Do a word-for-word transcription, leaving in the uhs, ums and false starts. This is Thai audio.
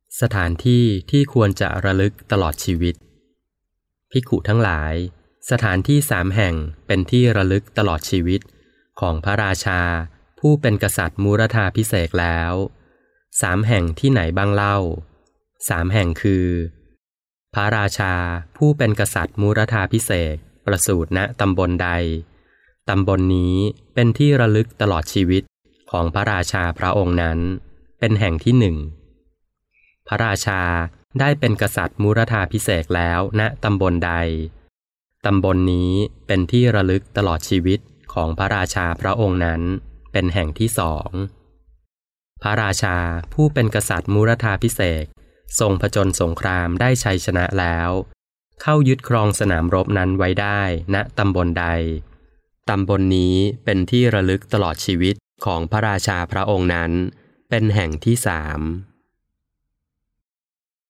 สถานที่ที่ควรจะระลึกตลอดชีวิตภิกขุทั้งหลายสถานที่สามแห่งเป็นที่ระลึกตลอดชีวิตของพระราชาผู้เป็นกษัตริย์มูรธาภิเษกแล้วสามแห่งที่ไหนบ้างเล่าสามแห่งคือพระราชาผู้เป็นกษัตริย์มูรธาภิเษกประสูติณตำบลใดตำบลนนี้เป็นที่ระลึกตลอดชีวิตของพระราชาพระองค์นั้นเป็นแห่งที่หนึ่งพระราชาได้เป็นกษัตริย์มูรธาภิเษกแล้วณตำบลใดตำบลนนี้เป็นที่ระลึกตลอดชีวิตของพระราชาพระองค์นั้นเป็นแห่งที่สองพระราชาผู้เป็นกษัตริย์มูรธาภิเษกทรงผจญสงครามได้ชัยชนะแล้วเข้ายึดครองสนามรบนั้นไว้ได้ณตำบลใดตำบลนนี้เป็นที่ระลึกตลอดชีวิตของพระราชาพระองค์นั้นเป็นแห่งที่สาม